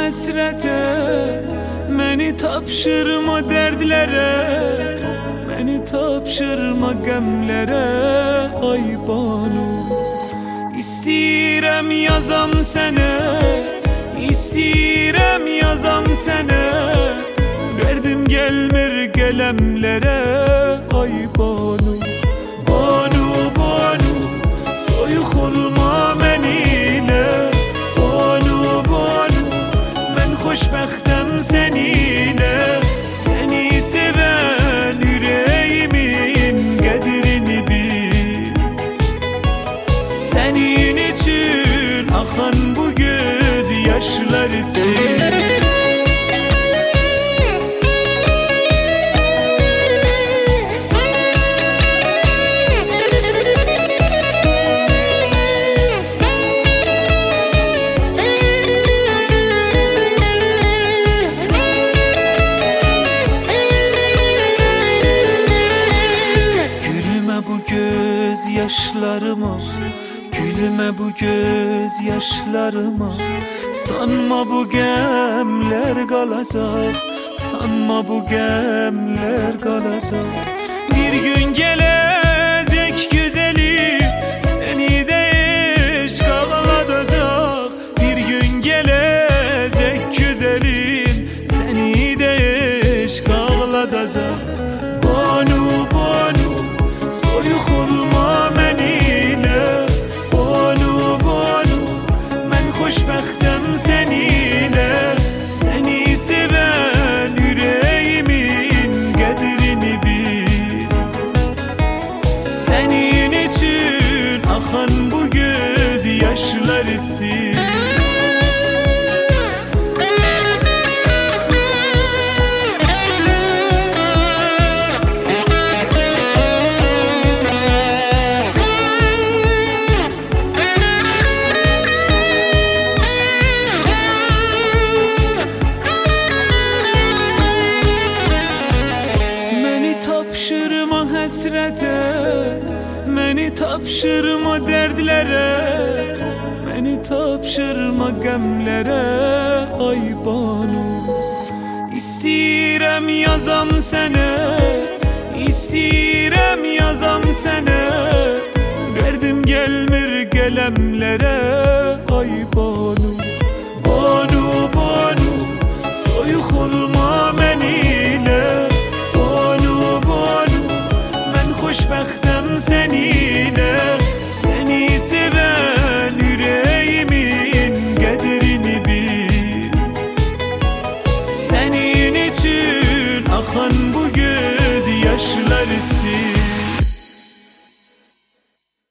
həsrətə, məni tapşırma dərdlərə, məni tapşırma qəmlərə, ay banu. İstəyirəm yazam sənə, istəyirəm yazam sənə, dərdim gəlmir qələmlərə, ay banu. Banu, banu, soyuq olma mənilə, banu, banu, mən xoşbəxtəm səninlə. Səni sevən ürəyimin qədrini bil, sənin üçün axan bu göz yaşları sil. Yaşlarıma, gülme bu göz yaşlarıma. Sanma bu gəmlər qalacaq, sanma bu gəmlər qalacaq. Bir gün gələcək güzelim, səni də eşq ağladacaq. Bir gün gələcək güzelim, səni də eşq ağladacaq. Banu, banu, soyuq olma mənilə, banu, banu, mən xoşbəxtəm səninlə. Səni sevən ürəyimin qədrini bil, sənin üçün axan bu göz yaşları sil. Tapşırma həsrətə, məni tapşırma dərdlərə, məni tapşırma qəmlərə, ay banu. İstəyirəm yazam sənə, istəyirəm yazam sənə, dərdim gəlmir qələmlərə, ay banu. Banu, banu, soyuq olma mənilə, xoşbəxtəm səninlə. Səni sevən ürəyimin qədrini bil, sənin üçün axan bu göz yaşları sil.